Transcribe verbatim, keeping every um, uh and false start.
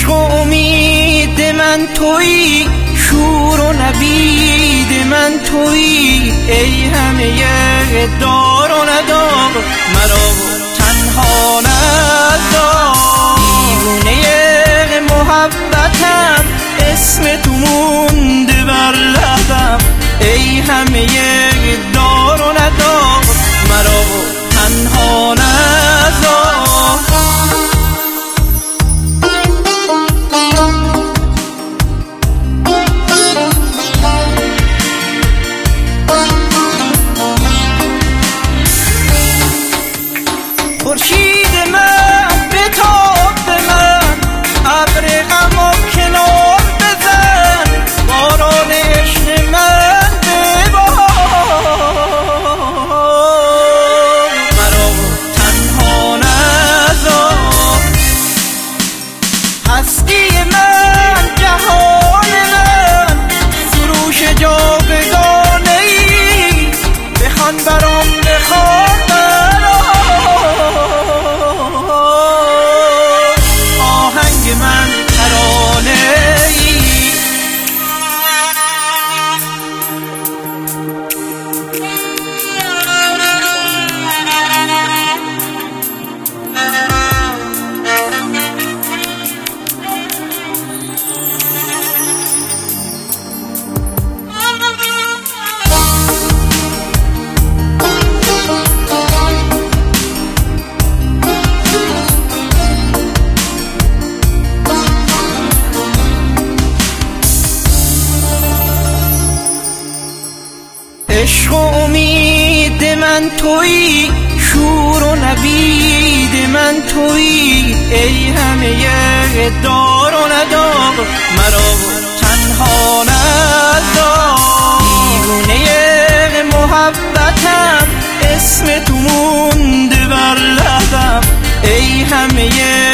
عشق و امید من تویی، شور و نوید من تویی، ای همه دار و ندار مرا تنها نذار. دیوانه محبتم، اسم تو مونده بر لبم، ای همه دار و ندار مرا تنها نذار. خورشید من بتاب به من، ابر غم و کنار بزن، باران عشق من ببار، مرا تنها نذار. هستی من، جهان من، سروش جاودانه ای، بخوان برام بخوان من ترانه ای. عشق و امید من تویی، شور و نوید من تویی، ای همه دار و ندار مرا تنها نذار. دیوانه محبتم، اسم تو مونده بر لبم، ای همه